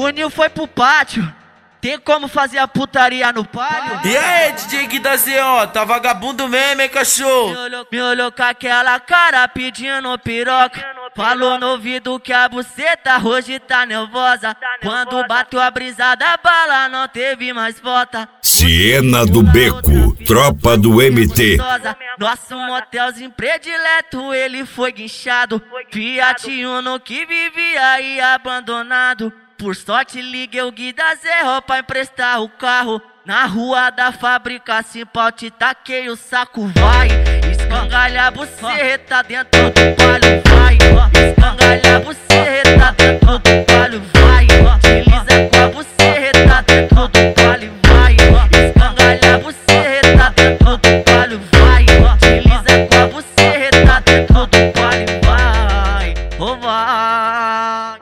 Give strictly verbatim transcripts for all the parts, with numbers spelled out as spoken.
O Nil foi pro pátio. Tem como fazer a putaria no palio? E aí, D J Gui da Z O, tá vagabundo mesmo, hein, cachorro? Me olhou, me olhou com aquela cara pedindo piroca. Falou no ouvido que a buceta hoje tá nervosa. Quando bateu a brisada, a bala não teve mais volta. Siena do Beco, tropa do M T. Nosso motelzinho predileto, ele foi guinchado. Fiat Uno que vivia aí abandonado. Por sorte liguei o Gui da Zerro pra emprestar o carro. Na rua da fábrica, assim pau te taquei o saco, vai. Escangalha a buceta dentro do palio, vai. Escangalha a buceta dentro do palio, vai. Desliza com a buceta dentro do palio, vai. Escangalha a buceta dentro do palio, vai. Desliza com a buceta dentro do palio, vai. Oh, vai.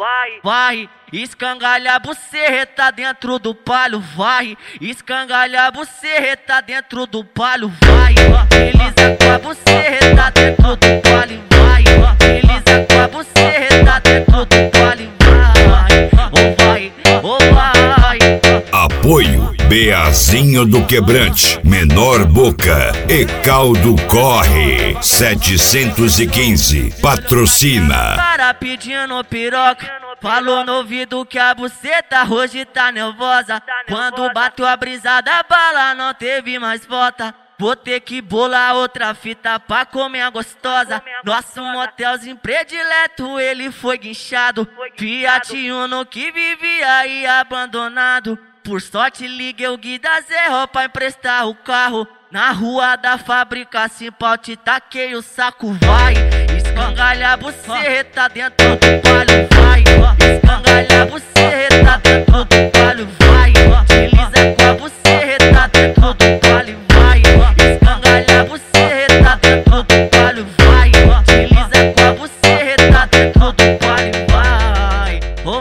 Vai, escangalha a buceta dentro do palio, vai. Escangalha a buceta dentro do palio, vai. Desliza com a buceta dentro do palio, vai. Desliza com a buceta dentro do palio, vai. Oh vai, oh vai. Apoio Beazinho do Quebrante, Menor Boca e Caldo Corre setecentos e quinze. Patrocina. Para pedindo piroca. Falou no ouvido que a buceta hoje tá nervosa. Quando bateu a brisada, a bala não teve mais volta. Vou ter que bolar outra fita pra comer a gostosa. Nosso motelzinho predileto, ele foi guinchado. Fiat Uno que vivia aí abandonado. Por sorte liguei o Gui da Zerro pra emprestar o carro. Na rua da fábrica, assim pau te taquei o saco, vai. Escangalha a buceta dentro do palio, vai. Escangalha a buceta dentro do palio, vai. Desliza com a buceta dentro do palio, vai. Escangalha a buceta dentro do palio, vai. Desliza com a buceta dentro do palio, vai. Oh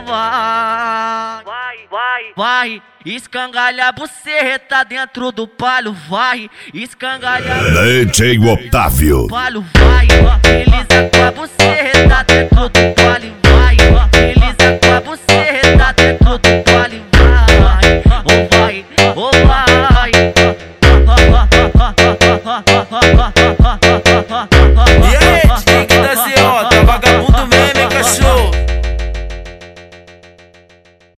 vai. Vai, escangalha a buceta dentro do palio, vai. Escangalha D J Otávio. Palio, vai. Desliza com a buceta dentro do palio, vai. Desliza com a buceta dentro do palio, vai. Oh vai, oh vai.